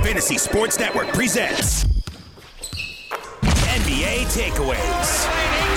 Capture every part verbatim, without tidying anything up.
Fantasy Sports Network presents N B A Takeaways.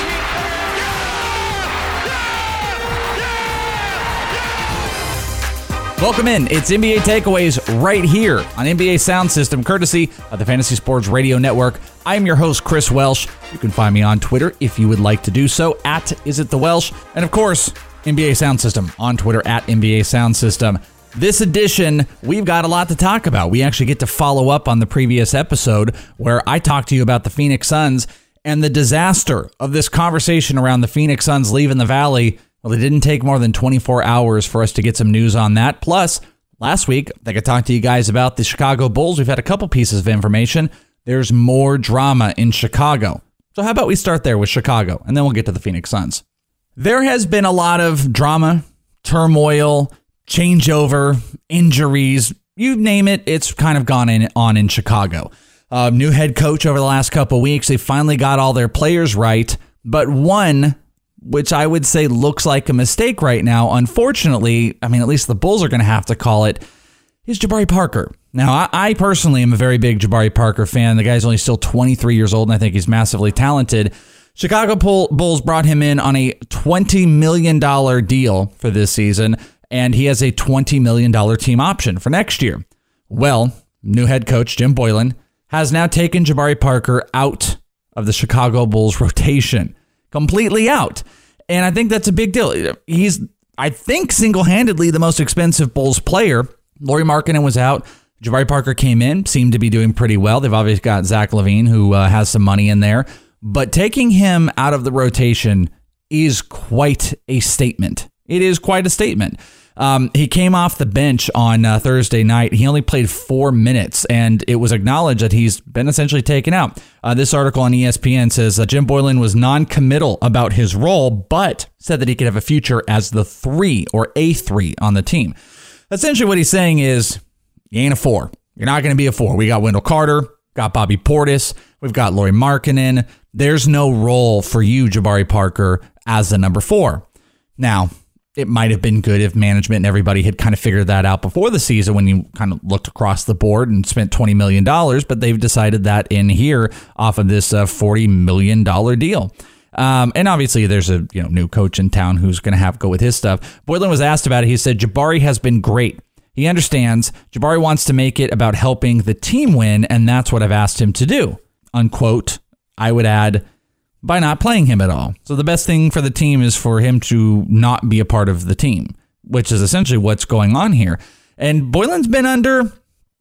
Welcome in. It's N B A Takeaways right here on N B A Sound System, courtesy of the Fantasy Sports Radio Network. I'm your host, Chris Welsh. You can find me on Twitter if you would like to do so, at IsItTheWelsh. And of course, N B A Sound System on Twitter, at N B A Sound System. This edition, we've got a lot to talk about. We actually get to follow up on the previous episode where I talked to you about the Phoenix Suns and the disaster of this conversation around the Phoenix Suns leaving the Valley. Well, it didn't take more than twenty-four hours for us to get some news on that. Plus, last week, I could talk to you guys about the Chicago Bulls. We've had a couple pieces of information. There's more drama in Chicago. So how about we start there with Chicago, and then we'll get to the Phoenix Suns. There has been a lot of drama, turmoil, changeover, injuries, you name it, it's kind of gone in, on in Chicago. Uh, new head coach over the last couple weeks. They finally got all their players right, but one, which I would say looks like a mistake right now, unfortunately, I mean, at least the Bulls are going to have to call it, is Jabari Parker. Now, I, I personally am a very big Jabari Parker fan. The guy's only still twenty-three years old, and I think he's massively talented. Chicago Bulls brought him in on a twenty million dollars deal for this season, and he has a twenty million dollars team option for next year. Well, new head coach Jim Boylen has now taken Jabari Parker out of the Chicago Bulls rotation, completely out. And I think that's a big deal. He's, I think, single-handedly the most expensive Bulls player. Lauri Markkanen was out. Jabari Parker came in, seemed to be doing pretty well. They've obviously got Zach LaVine, who uh, has some money in there. But taking him out of the rotation is quite a statement. It is quite a statement. Um, he came off the bench on uh, Thursday night. He only played four minutes, and it was acknowledged that he's been essentially taken out. Uh, this article on E S P N says uh, Jim Boylen was non-committal about his role, but said that he could have a future as the three or a three on the team. Essentially what he's saying is, you ain't a four. You're not going to be a four. We got Wendell Carter, got Bobby Portis, we've got Lauri Markkanen. There's no role for you, Jabari Parker, as the number four. Now, it might have been good if management and everybody had kind of figured that out before the season when you kind of looked across the board and spent twenty million dollars, but they've decided that in here off of this uh, forty million dollars deal. Um, and obviously there's a you know new coach in town who's going to have to go with his stuff. Boylen was asked about it. He said, Jabari has been great. He understands. Jabari wants to make it about helping the team win, and that's what I've asked him to do. Unquote. I would add, by not playing him at all. So the best thing for the team is for him to not be a part of the team, which is essentially what's going on here. And Boylen's been under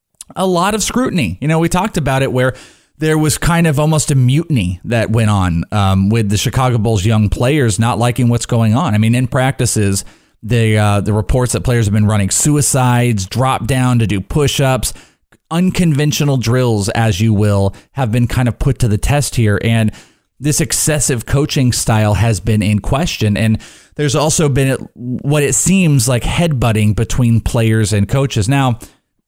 a lot of scrutiny. You know, we talked about it where there was kind of almost a mutiny that went on um, with the Chicago Bulls young players not liking what's going on. I mean, in practices, the uh, the reports that players have been running suicides, drop down to do push-ups, unconventional drills, as you will, have been kind of put to the test here. And this excessive coaching style has been in question. And there's also been what it seems like headbutting between players and coaches. Now,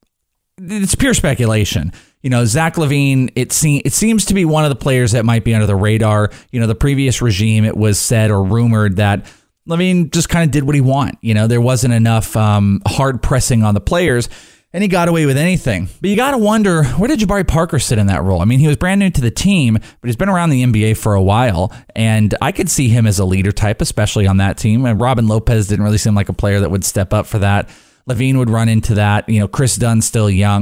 it's pure speculation. You know, Zach LaVine, it, se- it seems to be one of the players that might be under the radar. You know, the previous regime, it was said or rumored that LaVine just kind of did what he wanted. You know, there wasn't enough um, hard pressing on the players, and he got away with anything. But you got to wonder, where did Jabari Parker sit in that role? I mean, he was brand new to the team, but he's been around the N B A for a while, and I could see him as a leader type, especially on that team. And Robin Lopez didn't really seem like a player that would step up for that. LaVine would run into that. You know, Chris Dunn's still young.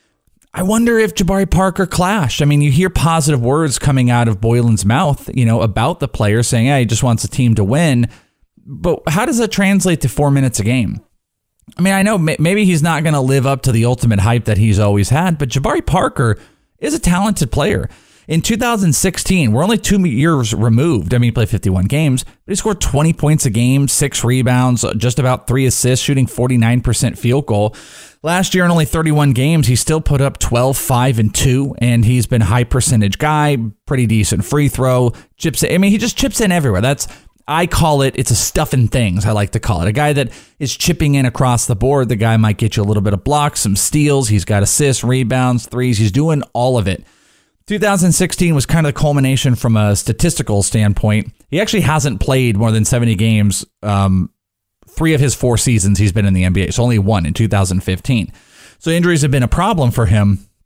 I wonder if Jabari Parker clashed. I mean, you hear positive words coming out of Boylen's mouth, you know, about the player saying, hey, he just wants the team to win. But how does that translate to four minutes a game? I mean, I know maybe he's not going to live up to the ultimate hype that he's always had, but Jabari Parker is a talented player. In two thousand sixteen, we're only two years removed. I mean, he played fifty-one games, but he scored twenty points a game, six rebounds, just about three assists, shooting forty-nine percent field goal. Last year in only thirty-one games, he still put up twelve, five, and two, and he's been a high percentage guy, pretty decent free throw, chips in. I mean, he just chips in everywhere. That's, I call it, it's a stuffing things, I like to call it. A guy that is chipping in across the board. The guy might get you a little bit of blocks, some steals. He's got assists, rebounds, threes. He's doing all of it. two thousand sixteen was kind of the culmination from a statistical standpoint. He actually hasn't played more than seventy games. Um, three of his four seasons he's been in the N B A. So only one in two thousand fifteen. So injuries have been a problem for him.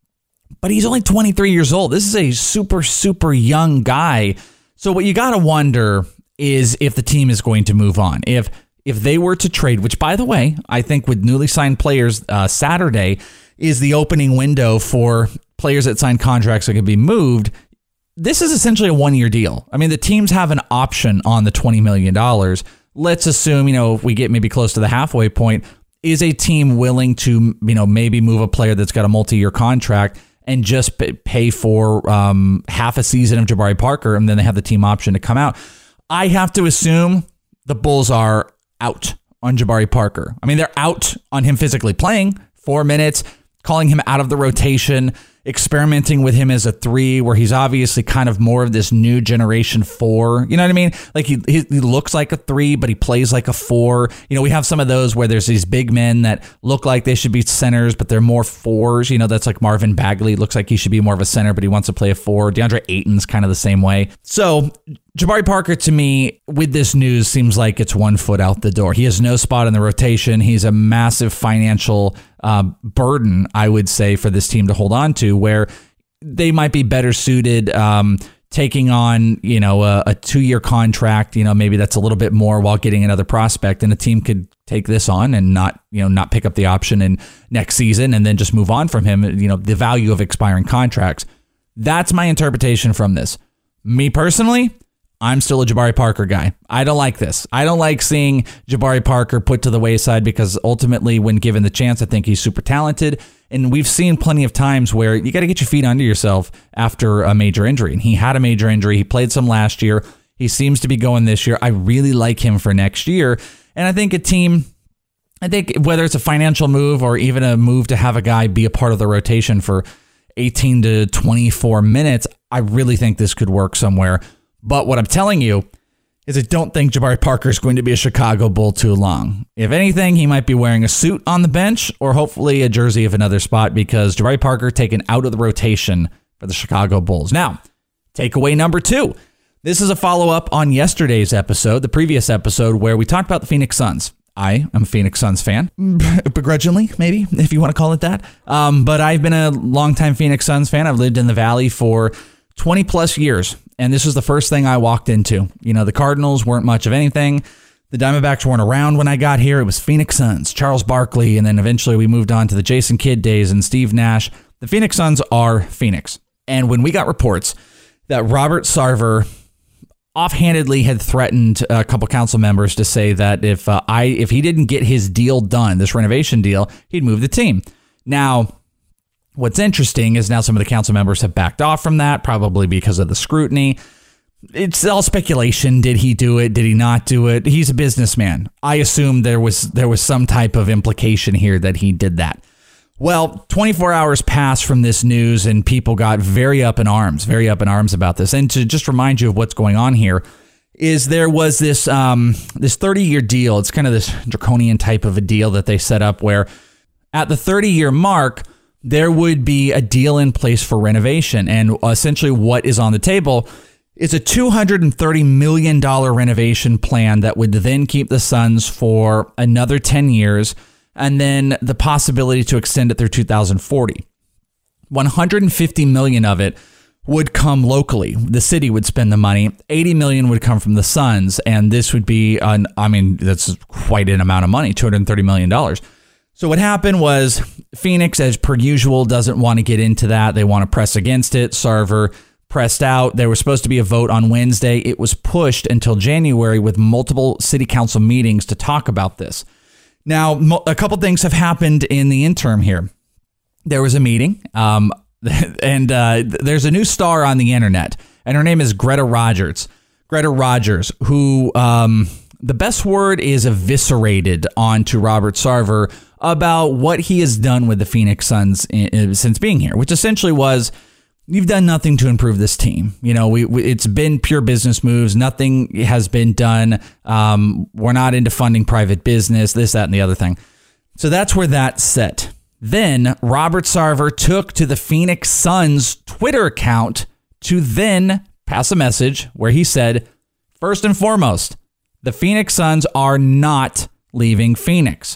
but he's only twenty-three years old. This is a super, super young guy. So what you got to wonder is if the team is going to move on. If if they were to trade, which, by the way, I think with newly signed players, uh, Saturday is the opening window for players that sign contracts that can be moved. This is essentially a one-year deal. I mean, the teams have an option on the twenty million dollars. Let's assume, you know, if we get maybe close to the halfway point, is a team willing to, you know, maybe move a player that's got a multi-year contract and just pay for um, half a season of Jabari Parker, and then they have the team option to come out? I have to assume the Bulls are out on Jabari Parker. I mean, they're out on him physically playing four minutes, calling him out of the rotation, experimenting with him as a three, where he's obviously kind of more of this new generation four. You know what I mean? Like he, he he looks like a three, but he plays like a four. You know, we have some of those where there's these big men that look like they should be centers, but they're more fours. You know, that's like Marvin Bagley. Looks like he should be more of a center, but he wants to play a four. DeAndre Ayton's kind of the same way. So Jabari Parker, to me, with this news, seems like it's one foot out the door. He has no spot in the rotation. He's a massive financial uh, burden, I would say, for this team to hold on to, where they might be better suited um, taking on, you know, a, a two-year contract. You know, maybe that's a little bit more while getting another prospect, and a team could take this on and not, you know, not pick up the option in next season and then just move on from him. You know, the value of expiring contracts. That's my interpretation from this. Me personally, I'm still a Jabari Parker guy. I don't like this. I don't like seeing Jabari Parker put to the wayside, because ultimately, when given the chance, I think he's super talented. And we've seen plenty of times where you got to get your feet under yourself after a major injury. And he had a major injury. He played some last year. He seems to be going this year. I really like him for next year. And I think a team, I think whether it's a financial move or even a move to have a guy be a part of the rotation for eighteen to twenty-four minutes, I really think this could work somewhere. But what I'm telling you is I don't think Jabari Parker is going to be a Chicago Bull too long. If anything, he might be wearing a suit on the bench or hopefully a jersey of another spot, because Jabari Parker taken out of the rotation for the Chicago Bulls. Now, takeaway number two. This is a follow-up on yesterday's episode, the previous episode, where we talked about the Phoenix Suns. I am a Phoenix Suns fan, begrudgingly, maybe, if you want to call it that. Um, but I've been a longtime Phoenix Suns fan. I've lived in the Valley for twenty plus years. And this was the first thing I walked into. You know, the Cardinals weren't much of anything. The Diamondbacks weren't around when I got here. It was Phoenix Suns, Charles Barkley, and then eventually we moved on to the Jason Kidd days and Steve Nash. The Phoenix Suns are Phoenix. And when we got reports that Robert Sarver offhandedly had threatened a couple council members to say that if uh, I if he didn't get his deal done, this renovation deal, he'd move the team. Now, what's interesting is now some of the council members have backed off from that, probably because of the scrutiny. It's all speculation. Did he do it? Did he not do it? He's a businessman. I assume there was there was some type of implication here that he did that. Well, twenty-four hours passed from this news and people got very up in arms, very up in arms about this. And to just remind you of what's going on here is there was this um, this thirty-year deal. It's kind of this draconian type of a deal that they set up where at the thirty-year mark, there would be a deal in place for renovation. And essentially what is on the table is a two hundred thirty million dollars renovation plan that would then keep the Suns for another ten years, and then the possibility to extend it through two thousand forty. one hundred fifty million dollars of it would come locally. The city would spend the money. eighty million dollars would come from the Suns, and this would be, an, I mean, that's quite an amount of money, two hundred thirty million dollars. So what happened was Phoenix, as per usual, doesn't want to get into that. They want to press against it. Sarver pressed out. There was supposed to be a vote on Wednesday. It was pushed until January with multiple city council meetings to talk about this. Now, a couple things have happened in the interim here. There was a meeting, um, and uh, there's a new star on the internet, and her name is Greta Rogers. Greta Rogers, who um, the best word is eviscerated onto Robert Sarver about what he has done with the Phoenix Suns in, since being here, which essentially was, you've done nothing to improve this team. You know, we, we it's been pure business moves. Nothing has been done. Um, we're not into funding private business, this, that, and the other thing. So that's where that's set. Then Robert Sarver took to the Phoenix Suns Twitter account to then pass a message where he said, first and foremost, the Phoenix Suns are not leaving Phoenix.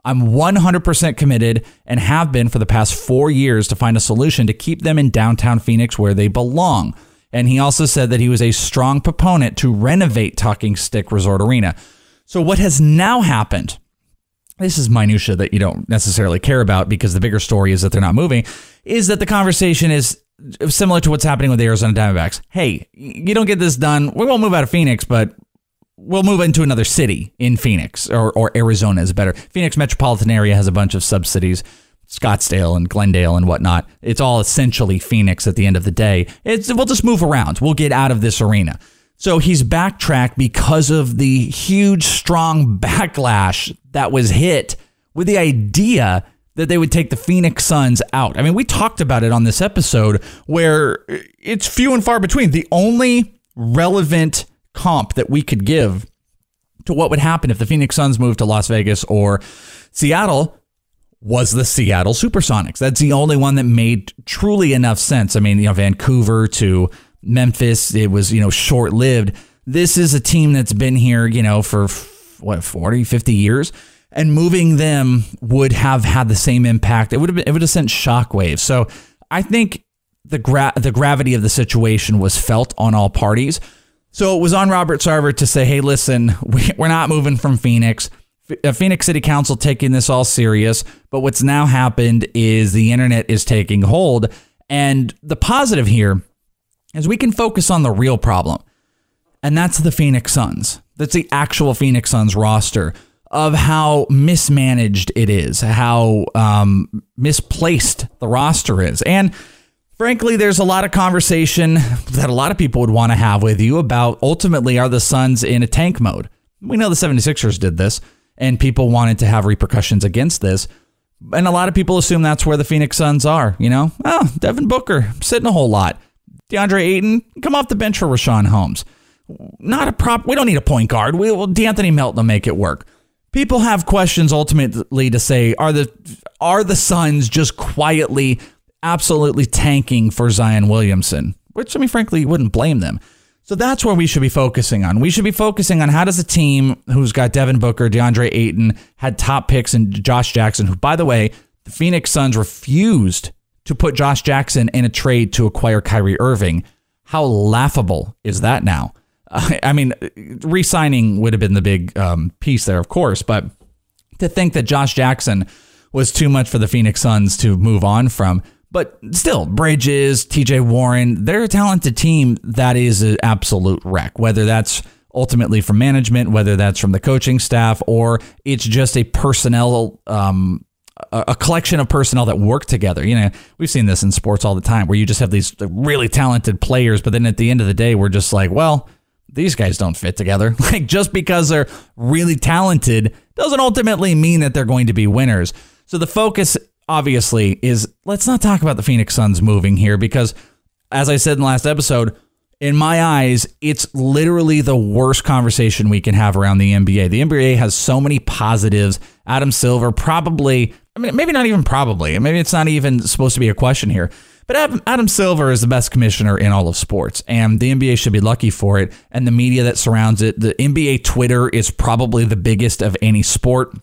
I'm one hundred percent committed and have been for the past four years to find a solution to keep them in downtown Phoenix where they belong. And he also said that he was a strong proponent to renovate Talking Stick Resort Arena. So what has now happened, this is minutia that you don't necessarily care about because the bigger story is that they're not moving, is that the conversation is similar to what's happening with the Arizona Diamondbacks. Hey, you don't get this done, we won't move out of Phoenix, but we'll move into another city in Phoenix, or, or Arizona is better. Phoenix metropolitan area has a bunch of sub-cities, Scottsdale and Glendale and whatnot. It's all essentially Phoenix at the end of the day. It's, we'll just move around. We'll get out of this arena. So he's backtracked because of the huge, strong backlash that was hit with the idea that they would take the Phoenix Suns out. I mean, we talked about it on this episode where it's few and far between. The only relevant comp that we could give to what would happen if the Phoenix Suns moved to Las Vegas or Seattle was the Seattle Supersonics. That's the only one that made truly enough sense. I mean, you know, Vancouver to Memphis, it was, you know, short-lived. This is a team that's been here, you know, for what, forty, fifty years, and moving them would have had the same impact. It would have been, it would have sent shockwaves. So I think the gra- the gravity of the situation was felt on all parties. So it was on Robert Sarver to say, hey, listen, we, we're not moving from Phoenix. Phoenix City Council taking this all serious. But what's now happened is the internet is taking hold. And the positive here is we can focus on the real problem. And that's the Phoenix Suns. That's the actual Phoenix Suns roster, of how mismanaged it is, how um, misplaced the roster is. And frankly, there's a lot of conversation that a lot of people would want to have with you about ultimately, are the Suns in a tank mode? We know the seventy-sixers did this, and people wanted to have repercussions against this. And a lot of people assume that's where the Phoenix Suns are. You know, oh, Devin Booker sitting a whole lot. DeAndre Ayton, come off the bench for Rashawn Holmes. Not a prop. We don't need a point guard. We will DeAnthony Melton will make it work. People have questions ultimately to say, are the are the Suns just quietly, absolutely tanking for Zion Williamson? Which, I mean, frankly, you wouldn't blame them. So that's where we should be focusing on. We should be focusing on how does a team who's got Devin Booker, DeAndre Ayton, had top picks, and Josh Jackson, who, by the way, the Phoenix Suns refused to put Josh Jackson in a trade to acquire Kyrie Irving. How laughable is that now? Uh, I mean, re-signing would have been the big um, piece there, of course, but to think that Josh Jackson was too much for the Phoenix Suns to move on from. But still, Bridges, T J Warren, they're a talented team that is an absolute wreck, whether that's ultimately from management, whether that's from the coaching staff, or it's just a personnel, um, a collection of personnel that work together. You know, we've seen this in sports all the time where you just have these really talented players, but then at the end of the day, we're just like, well, these guys don't fit together. Like, just because they're really talented doesn't ultimately mean that they're going to be winners. So the focus, obviously, is let's not talk about the Phoenix Suns moving here, because as I said in the last episode, in my eyes, it's literally the worst conversation we can have around the N B A. The N B A has so many positives. Adam Silver probably, I mean, maybe not even probably, maybe it's not even supposed to be a question here, but Adam, Adam Silver is the best commissioner in all of sports, and the N B A should be lucky for it. And the media that surrounds it, the N B A Twitter is probably the biggest of any sport,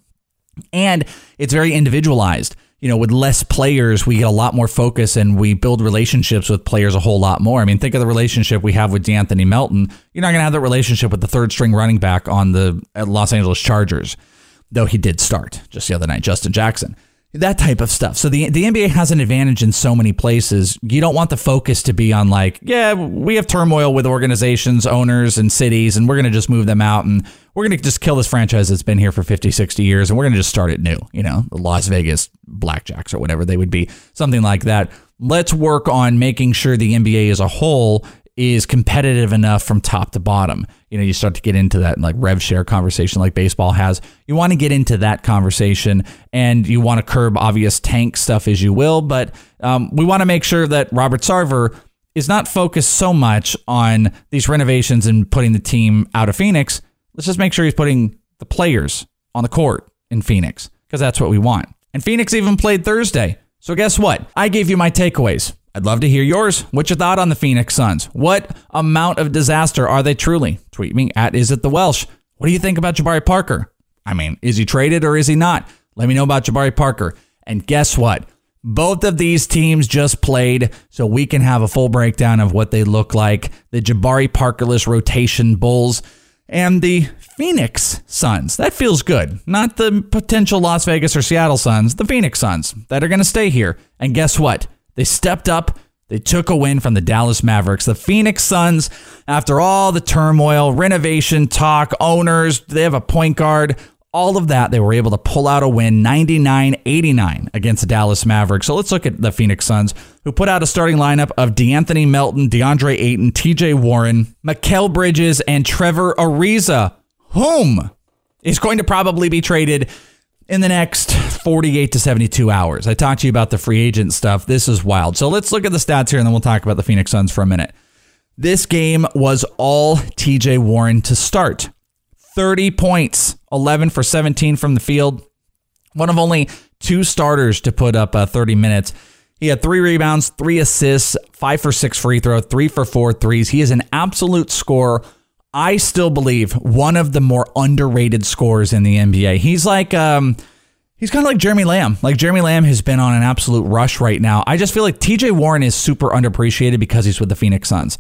and it's very individualized. You know, with less players, we get a lot more focus and we build relationships with players a whole lot more. I mean, think of the relationship we have with DeAnthony Melton. You're not going to have that relationship with the third string running back on the Los Angeles Chargers, though he did start just the other night, Justin Jackson. That type of stuff. So the the N B A has an advantage in so many places. You don't want the focus to be on like, yeah, we have turmoil with organizations, owners, and cities, and we're going to just move them out, and we're going to just kill this franchise that's been here for fifty, sixty years, and we're going to just start it new. You know, the Las Vegas Blackjacks or whatever they would be, something like that. Let's work on making sure the N B A as a whole is competitive enough from top to bottom. You know, you start to get into that like rev share conversation like baseball has. You want to get into that conversation, and you want to curb obvious tank stuff as you will, but um, we want to make sure that Robert Sarver is not focused so much on these renovations and putting the team out of Phoenix. Let's just make sure he's putting the players on the court in Phoenix, because that's what we want. And Phoenix even played Thursday. So guess what? I gave you my takeaways. I'd love to hear yours. What's your thought on the Phoenix Suns? What amount of disaster are they truly? Tweet me at Is It The Welsh. What do you think about Jabari Parker? I mean, is he traded or is he not? Let me know about Jabari Parker. And guess what? Both of these teams just played, so we can have a full breakdown of what they look like. The Jabari Parkerless rotation Bulls and the Phoenix Suns. That feels good. Not the potential Las Vegas or Seattle Suns, the Phoenix Suns that are going to stay here. And guess what? They stepped up. They took a win from the Dallas Mavericks. The Phoenix Suns, after all the turmoil, renovation talk, owners, they have a point guard, all of that, they were able to pull out a win ninety-nine eighty-nine against the Dallas Mavericks. So let's look at the Phoenix Suns, who put out a starting lineup of DeAnthony Melton, DeAndre Ayton, T J Warren, Mikal Bridges, and Trevor Ariza, whom is going to probably be traded in the next forty-eight to seventy-two hours. I talked to you about the free agent stuff. This is wild. So let's look at the stats here, and then we'll talk about the Phoenix Suns for a minute. This game was all T J Warren to start. thirty points, eleven for seventeen from the field. One of only two starters to put up uh, thirty minutes. He had three rebounds, three assists, five for six free throw, three for four threes. He is an absolute scorer. I still believe one of the more underrated scorers in the N B A. He's like, um, he's kind of like Jeremy Lamb. Like Jeremy Lamb has been on an absolute rush right now. I just feel like T J Warren is super underappreciated because he's with the Phoenix Suns.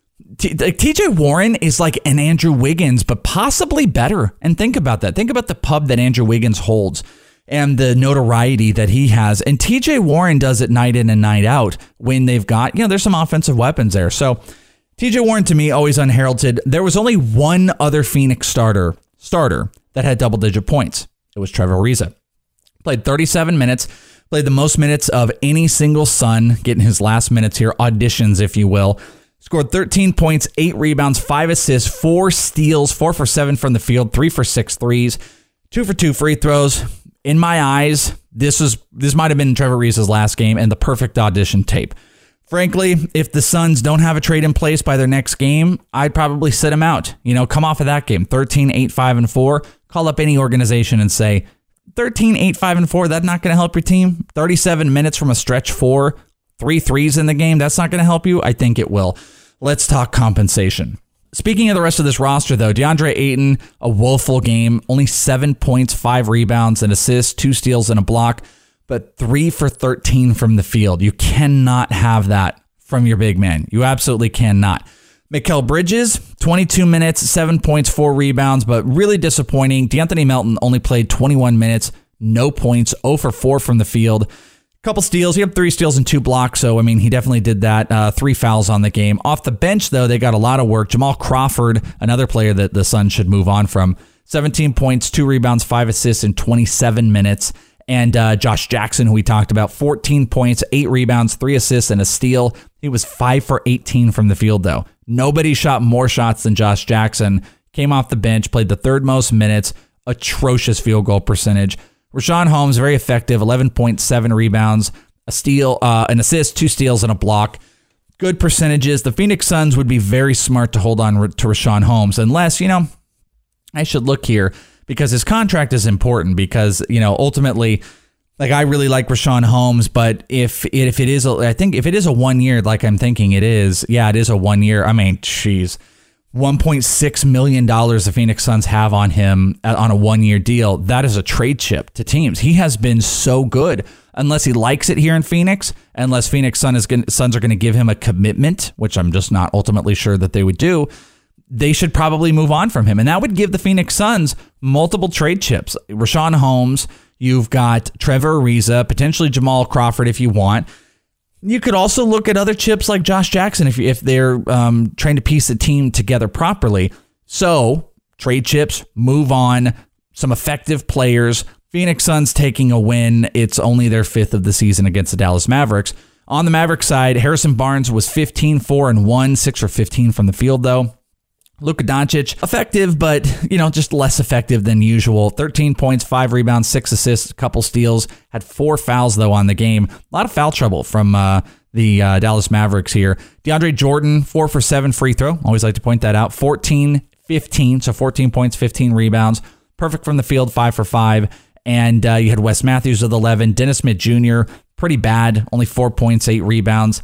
T- T J Warren is like an Andrew Wiggins, but possibly better. And think about that. Think about the pub that Andrew Wiggins holds and the notoriety that he has. And T J Warren does it night in and night out when they've got, you know, there's some offensive weapons there. So T J Warren, to me, always unheralded. There was only one other Phoenix starter starter that had double-digit points. It was Trevor Ariza. Played thirty-seven minutes, played the most minutes of any single Sun, getting his last minutes here, auditions, if you will. Scored thirteen points, eight rebounds, five assists, four steals, four for seven from the field, three for six threes, two for two free throws. In my eyes, this is this might have been Trevor Ariza's last game and the perfect audition tape. Frankly, if the Suns don't have a trade in place by their next game, I'd probably sit him out. You know, come off of that game, thirteen, eight, five, and four. Call up any organization and say, thirteen, eight, five, and four, that's not going to help your team. thirty-seven minutes from a stretch four, three threes in the game, that's not going to help you. I think it will. Let's talk compensation. Speaking of the rest of this roster, though, DeAndre Ayton, a woeful game, only seven points, five rebounds, an assist, two steals, and a block, but three for thirteen from the field. You cannot have that from your big man. You absolutely cannot. Mikal Bridges, twenty-two minutes, seven points, four rebounds, but really disappointing. DeAnthony Melton only played twenty-one minutes, no points, zero for four from the field. Couple steals. He had three steals and two blocks, so, I mean, he definitely did that. Uh, three fouls on the game. Off the bench, though, they got a lot of work. Jamal Crawford, another player that the Suns should move on from. seventeen points, two rebounds, five assists in twenty-seven minutes. And uh, Josh Jackson, who we talked about, fourteen points, eight rebounds, three assists, and a steal. He was five for eighteen from the field, though. Nobody shot more shots than Josh Jackson. Came off the bench, played the third most minutes. Atrocious field goal percentage. Richaun Holmes, very effective, eleven point seven rebounds, a steal, uh, an assist, two steals, and a block. Good percentages. The Phoenix Suns would be very smart to hold on to Richaun Holmes, unless, you know, I should look here because his contract is important because, you know, ultimately, like, I really like Richaun Holmes, but if it, if it is, a, I think if it is a one year, like I'm thinking it is, yeah, it is a one year. I mean, geez. one point six million dollars the Phoenix Suns have on him on a one-year deal. That is a trade chip to teams. He has been so good. Unless he likes it here in Phoenix, unless Phoenix Sun is gonna, Suns are going to give him a commitment, which I'm just not ultimately sure that they would do, they should probably move on from him. And that would give the Phoenix Suns multiple trade chips. Richaun Holmes, you've got Trevor Ariza, potentially Jamal Crawford if you want. You could also look at other chips like Josh Jackson if if they're um, trying to piece the team together properly. So trade chips, move on, some effective players. Phoenix Suns taking a win. It's only their fifth of the season against the Dallas Mavericks. On the Mavericks side, Harrison Barnes was fifteen, four, and one, six for fifteen from the field, though. Luka Doncic, effective, but, you know, just less effective than usual. thirteen points, five rebounds, six assists, a couple steals. Had four fouls, though, on the game. A lot of foul trouble from uh, the uh, Dallas Mavericks here. DeAndre Jordan, four for seven free throw. Always like to point that out. fourteen, fifteen, so fourteen points, fifteen rebounds. Perfect from the field, five for five. And uh, you had Wes Matthews with eleven. Dennis Smith Junior, pretty bad. Only four points, eight rebounds.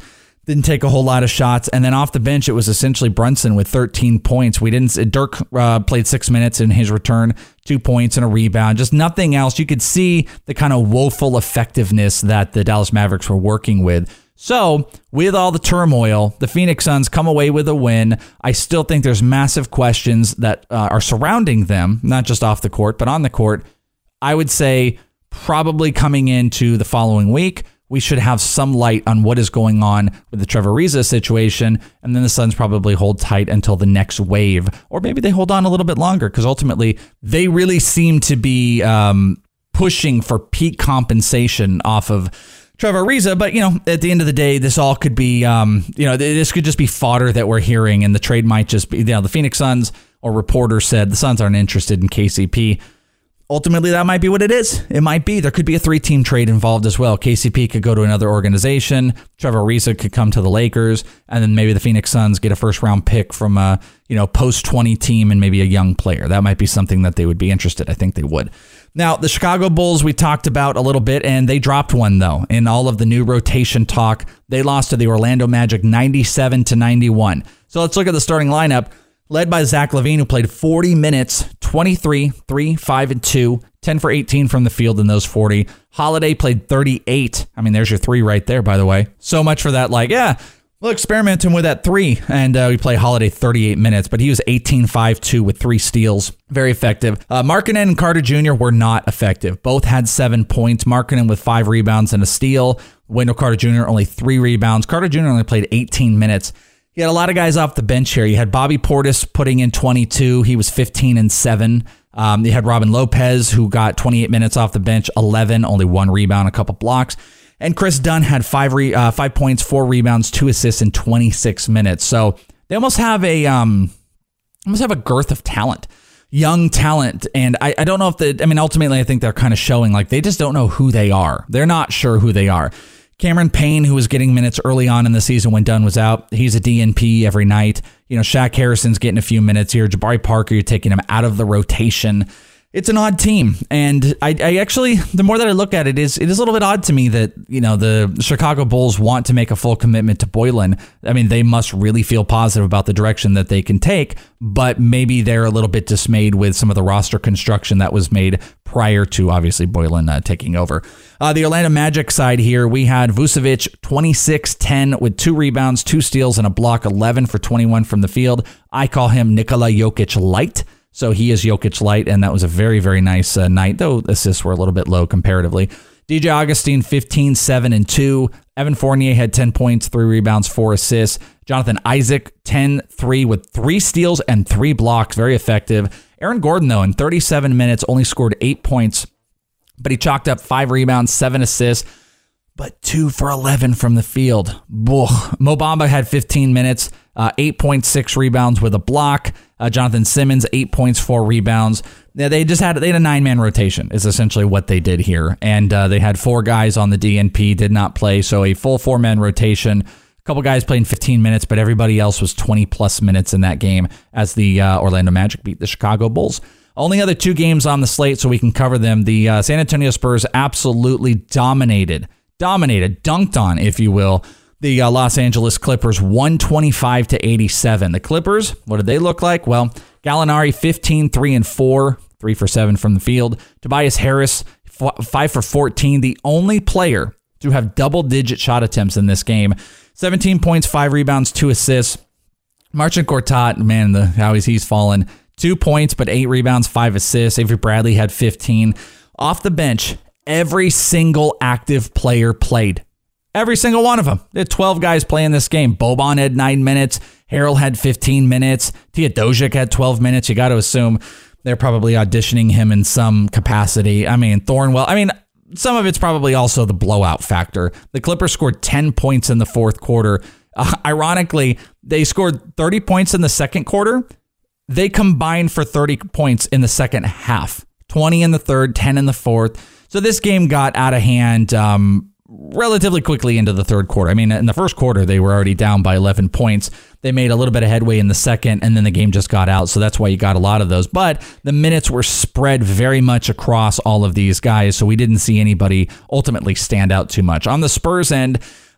Didn't take a whole lot of shots. And then off the bench, it was essentially Brunson with thirteen points. We didn't, Dirk uh, played six minutes in his return, two points and a rebound, just nothing else. You could see the kind of woeful effectiveness that the Dallas Mavericks were working with. So with all the turmoil, the Phoenix Suns come away with a win. I still think there's massive questions that uh, are surrounding them, not just off the court, but on the court. I would say probably coming into the following week, we should have some light on what is going on with the Trevor Ariza situation, and then the Suns probably hold tight until the next wave, or maybe they hold on a little bit longer, because ultimately they really seem to be um, pushing for peak compensation off of Trevor Ariza. But, you know, at the end of the day, this all could be, um, you know, this could just be fodder that we're hearing, and the trade might just be, you know, the Phoenix Suns or reporters said the Suns aren't interested in K C P. Ultimately, that might be what it is. It might be. There could be a three-team trade involved as well. K C P could go to another organization. Trevor Ariza could come to the Lakers, and then maybe the Phoenix Suns get a first-round pick from a, you know, post twenty team and maybe a young player. That might be something that they would be interested. I think they would. Now, the Chicago Bulls we talked about a little bit, and they dropped one, though, in all of the new rotation talk. They lost to the Orlando Magic ninety-seven to ninety-one. So let's look at the starting lineup. Led by Zach LaVine, who played forty minutes, twenty-three, three, five, and two, ten for eighteen from the field in those forty. Holiday played thirty-eight. I mean, there's your three right there, by the way. So much for that, like, yeah, we'll experiment him with that three. And uh, we play Holiday thirty-eight minutes, but he was eighteen, five, two with three steals. Very effective. Uh, Markkanen and Carter Junior were not effective. Both had seven points. Markkanen with five rebounds and a steal. Wendell Carter Junior only three rebounds. Carter Junior only played eighteen minutes. You had a lot of guys off the bench here. You had Bobby Portis putting in twenty-two. He was fifteen and seven. Um, you had Robin Lopez, who got twenty-eight minutes off the bench, eleven, only one rebound, a couple blocks. And Chris Dunn had five re- uh, five points, four rebounds, two assists in twenty-six minutes. So they almost have a um, almost have a girth of talent, young talent. And I, I don't know if the, I mean, ultimately, I think they're kind of showing like they just don't know who they are. They're not sure who they are. Cameron Payne, who was getting minutes early on in the season when Dunn was out, he's a D N P every night. You know, Shaq Harrison's getting a few minutes here. Jabari Parker, you're taking him out of the rotation. It's an odd team. And I, I actually, the more that I look at it, is it is a little bit odd to me that, you know, the Chicago Bulls want to make a full commitment to Boylen. I mean, they must really feel positive about the direction that they can take, but maybe they're a little bit dismayed with some of the roster construction that was made prior to, obviously, Boylen uh, taking over. Uh, the Orlando Magic side here, we had Vucevic, twenty-six ten with two rebounds, two steals, and a block, eleven for twenty-one from the field. I call him Nikola Jokic light. So he is Jokic light, and that was a very, very nice uh, night, though assists were a little bit low comparatively. D J Augustine, fifteen, seven, and two. Evan Fournier had ten points, three rebounds, four assists. Jonathan Isaac, ten, three with three steals and three blocks. Very effective. Aaron Gordon, though, in thirty-seven minutes, only scored eight points, but he chalked up five rebounds, seven assists, but two for eleven from the field. Mo Bamba had fifteen minutes, uh, eight point six rebounds with a block. Uh, Jonathan Simmons, eight points, four rebounds. Yeah, they just had they had a nine-man rotation is essentially what they did here. And uh, they had four guys on the D N P, did not play. So a full four-man rotation. A couple guys playing fifteen minutes, but everybody else was twenty-plus minutes in that game as the uh, Orlando Magic beat the Chicago Bulls. Only other two games on the slate, so we can cover them. The uh, San Antonio Spurs absolutely dominated, dominated, dunked on, if you will, the uh, Los Angeles Clippers, one twenty-five to eighty-seven. The Clippers, what did they look like? Well, Gallinari, fifteen, three, and four, three for seven from the field. Tobias Harris, five for fourteen, the only player to have double-digit shot attempts in this game. seventeen points, five rebounds, two assists. Marcin Gortat, man, the, how he's, he's fallen. Two points, but eight rebounds, five assists. Avery Bradley had fifteen. Off the bench, every single active player played. Every single one of them. There had twelve guys playing this game. Boban had nine minutes. Harrell had fifteen minutes. Teodosic had twelve minutes. You got to assume they're probably auditioning him in some capacity. I mean, Thornwell. I mean, some of it's probably also the blowout factor. The Clippers scored ten points in the fourth quarter. Uh, ironically, they scored thirty points in the second quarter. They combined for thirty points in the second half. twenty in the third, ten in the fourth. So this game got out of hand um, relatively quickly into the third quarter. I mean, in the first quarter, they were already down by eleven points. They made a little bit of headway in the second, and then the game just got out. So that's why you got a lot of those. But the minutes were spread very much across all of these guys, so we didn't see anybody ultimately stand out too much. On the Spurs end,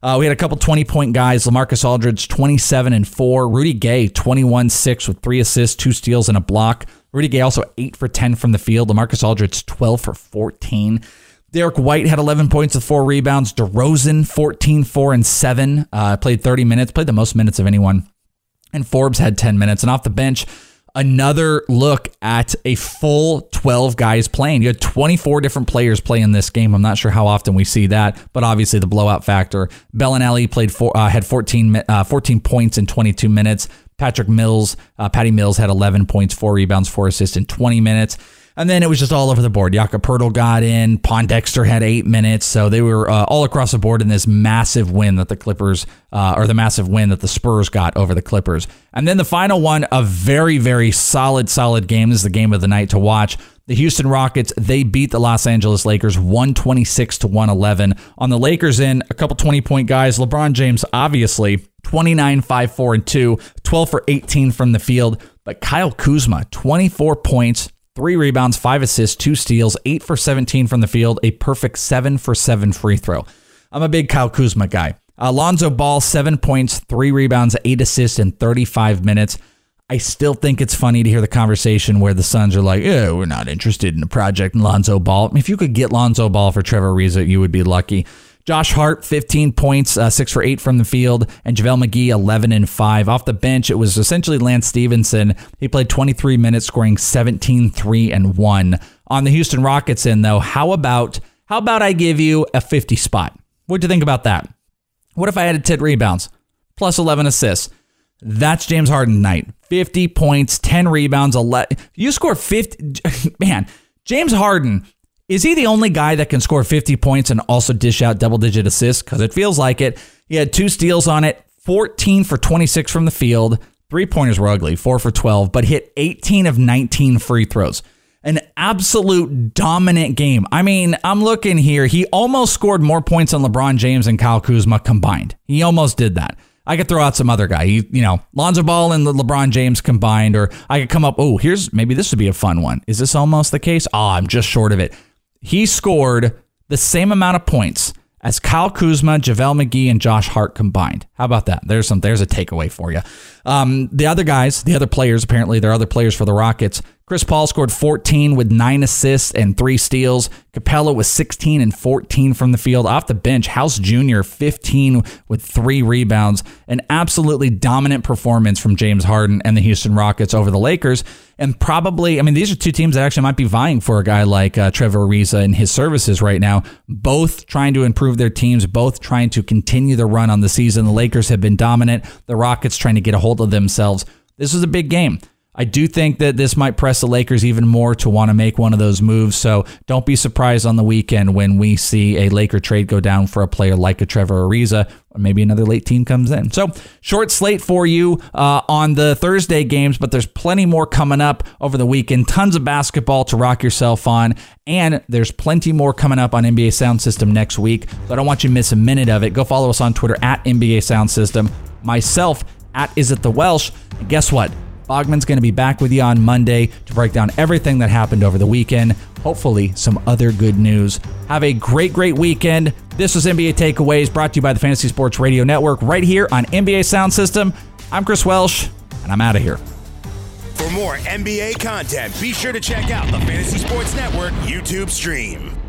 Uh, we had a couple twenty-point guys. LaMarcus Aldridge, twenty-seven and four. Rudy Gay, twenty-one six with three assists, two steals, and a block. Rudy Gay also eight for ten from the field. LaMarcus Aldridge, twelve for fourteen. Derek White had eleven points with four rebounds. DeRozan, fourteen, four, and seven. Uh, played thirty minutes, played the most minutes of anyone. And Forbes had ten minutes. And off the bench, another look at a full twelve guys playing. You had twenty-four different players play in this game. I'm not sure how often we see that, but obviously the blowout factor. Bellinelli played four, uh, had fourteen, uh, fourteen points in twenty-two minutes. Patrick Mills, uh, Patty Mills had eleven points, four rebounds, four assists in twenty minutes. And then it was just all over the board. Jakob Poeltl got in. Pondexter had eight minutes. So they were uh, all across the board in this massive win that the Clippers, uh, or the massive win that the Spurs got over the Clippers. And then the final one, a very, very solid, solid game. This is the game of the night to watch. The Houston Rockets, they beat the Los Angeles Lakers one twenty-six to one eleven. On the Lakers end, a couple twenty-point guys. LeBron James, obviously, twenty-nine, five, four, and two, twelve for eighteen from the field. But Kyle Kuzma, twenty-four points, three rebounds, five assists, two steals, eight for seventeen from the field, a perfect seven for seven free throw. I'm a big Kyle Kuzma guy. Alonzo Ball, seven points, three rebounds, eight assists in thirty-five minutes. I still think it's funny to hear the conversation where the Suns are like, yeah, we're not interested in a project in Lonzo Ball. If you could get Lonzo Ball for Trevor Ariza, you would be lucky. Josh Hart, fifteen points, uh, six for eight from the field, and JaVale McGee, eleven and five. Off the bench, it was essentially Lance Stevenson. He played twenty-three minutes, scoring seventeen, three, and one. On the Houston Rockets end, though, how about how about I give you a fifty spot? What'd you think about that? What if I added ten rebounds, plus eleven assists? That's James Harden night. fifty points, ten rebounds, eleven. You score fifty. Man, James Harden, is he the only guy that can score fifty points and also dish out double-digit assists? Because it feels like it. He had two steals on it, fourteen for twenty-six from the field. Three-pointers were ugly, four for twelve, but hit eighteen of nineteen free throws. An absolute dominant game. I mean, I'm looking here. He almost scored more points on LeBron James and Kyle Kuzma combined. He almost did that. I could throw out some other guy. He, you know, Lonzo Ball and LeBron James combined, or I could come up, oh, here's, maybe this would be a fun one. Is this almost the case? Oh, I'm just short of it. He scored the same amount of points as Kyle Kuzma, JaVale McGee, and Josh Hart combined. How about that? There's some. There's a takeaway for you. Um, the other guys, the other players, apparently there are other players for the Rockets. Chris Paul scored fourteen with nine assists and three steals. Capella was sixteen and fourteen from the field. Off the bench, House Junior fifteen with three rebounds. An absolutely dominant performance from James Harden and the Houston Rockets over the Lakers. And probably, I mean, these are two teams that actually might be vying for a guy like uh, Trevor Ariza and his services right now. Both trying to improve their teams, both trying to continue the run on the season. The Lakers have been dominant. The Rockets trying to get a hold of themselves. This was a big game. I do think that this might press the Lakers even more to want to make one of those moves. So don't be surprised on the weekend when we see a Laker trade go down for a player like a Trevor Ariza, or maybe another late team comes in. So short slate for you uh, on the Thursday games, but there's plenty more coming up over the weekend. Tons of basketball to rock yourself on, and there's plenty more coming up on N B A Sound System next week. So I don't want you to miss a minute of it. Go follow us on Twitter at N B A Sound System. Myself at Is It The Welsh. And guess what? Bogman's going to be back with you on Monday to break down everything that happened over the weekend. Hopefully, some other good news. Have a great, great weekend. This was N B A Takeaways, brought to you by the Fantasy Sports Radio Network, right here on N B A Sound System. I'm Chris Welsh, and I'm out of here. For more N B A content, be sure to check out the Fantasy Sports Network YouTube stream.